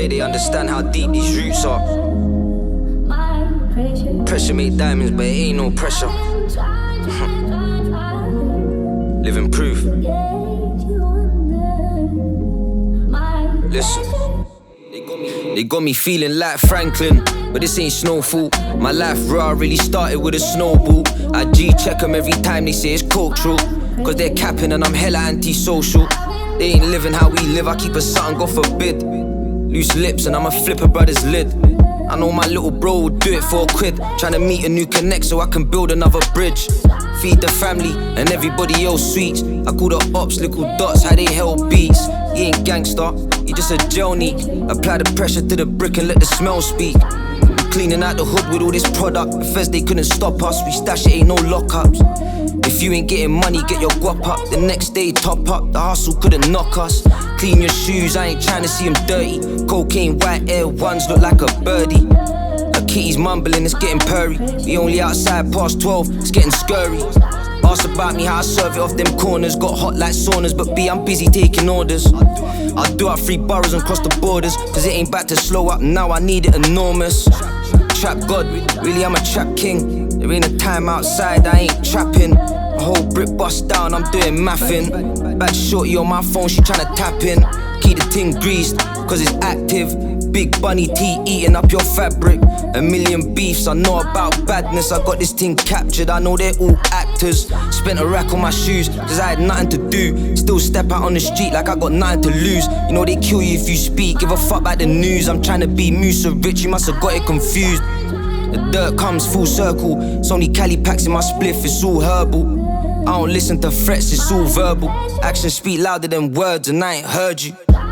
they understand how deep these roots are. Pressure make diamonds, but it ain't no pressure. Living proof. Listen. They got me feeling like Franklin, but this ain't snowfall. My life raw really started with a snowball. I G-check them every time they say it's cultural, cause they're capping and I'm hella antisocial. They ain't living how we live, I keep a something, God forbid. Loose lips and I'ma flip a brother's lid. I know my little bro would do it for a quid, trying to meet a new connect so I can build another bridge. Feed the family and everybody else sweets. I call the ops little dots, how they held beats. He ain't gangster, he just a gel neat. Apply the pressure to the brick and let the smell speak. We cleaning out the hood with all this product. The feds, they couldn't stop us, we stash it, ain't no lockups. If you ain't getting money, get your guap up. The next day, top up, the hustle couldn't knock us. Clean your shoes, I ain't trying to see them dirty. Cocaine, white Air Ones look like a birdie. Her kitty's mumbling, it's getting purry. We only outside past 12, it's getting scurry. Ask about me how I serve it off them corners. Got hot like saunas, but B, I'm busy taking orders. I'll do out 3 boroughs and cross the borders, cause it ain't back to slow up, now I need it enormous. Trap God, really I'm a trap king. There ain't a time outside, I ain't trapping. A whole brick bust down, I'm doing mathing. Bad shorty on my phone, she tryna tap in. Keep the ting greased, cause it's active. Big bunny tea eating up your fabric. A million beefs, I know about badness. I got this thing captured, I know they're all actors. Spent a rack on my shoes, cause I had nothing to do. Still step out on the street like I got nothing to lose. You know they kill you if you speak, give a fuck about the news. I'm trying to be Musa rich, you must have got it confused. The dirt comes full circle, it's only Cali packs in my spliff, it's all herbal. I don't listen to threats, it's all verbal. Actions speak louder than words and I ain't heard you.